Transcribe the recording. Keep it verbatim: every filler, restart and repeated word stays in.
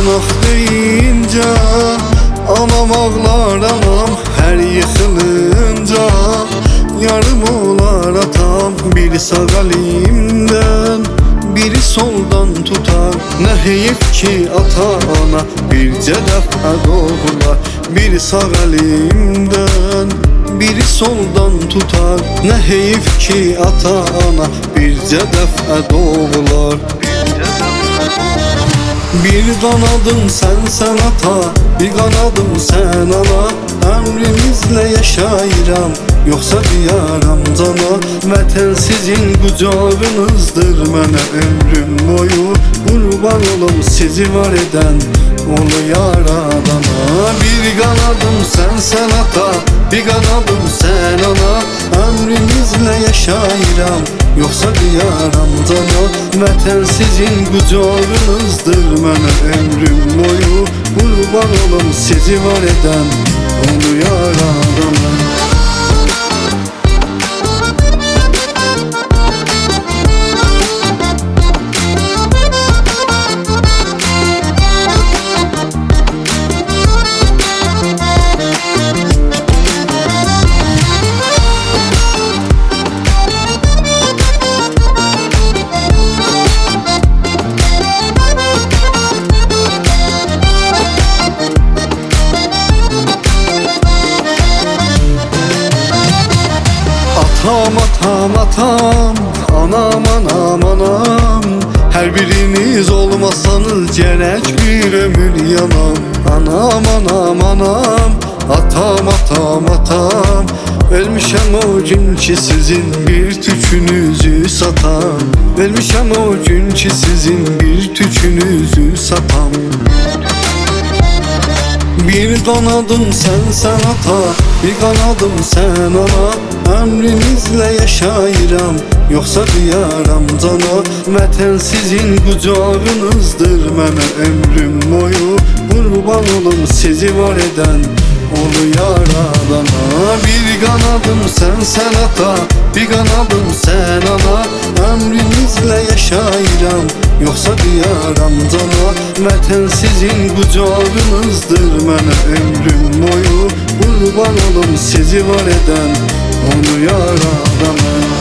qonaq deyincə anam ağlar anam hər yıxılınca. Yarım olar atam biri sağ əlimdən biri soldan tutar. Nə heyif ki ata ana bircə dəfə doğurlar. Biri sağ əlimdən biri soldan tutar. Nə heyif ki ata ana bircə dəfə doğurlar. Bir qanadım sən sən ata, bir qanadım sən ana. Əmrimizlə yaşayıram, yoxsa diyaram cana. Vətən sizin qucağınızdır mənə ömrüm boyu. Qurban olum sizi var edən olu yaradana. Bir qanadım sən sən ata, bir qanadım sən ana. Əmrimizlə yaşayıram, yoxsa diyaram cana. Vətən sizin qucağınızdır mənə ömrüm boyu. Qurban olum sizi var edən olu yaradana. Atam atam atam, anam anam anam. Her biriniz olmasanız gerek bir ömür yanam. Anam anam anam, atam atam atam. Ölmüşəm o gün ki sizin bir tükünüzü satam. Ölmüşəm o gün ki sizin bir tükünüzü satam. Bir qanadım sən sən ata, bir qanadım sən ana. Əmrinizlə yaşayıram, yoxsa diyaram cana. Vətən sizin qucağınızdır mənə ömrüm boyu. Qurban olum sizi var edən olu yaradana. Bir qanadım sən sən ata, bir qanadım sən ana. Əmrinizlə yaşayıram, yoxsa diyaram cana. Vətən sizin qucağınızdır mənə ömrüm boyu. Qurban olum sizi var edən olu yaradana.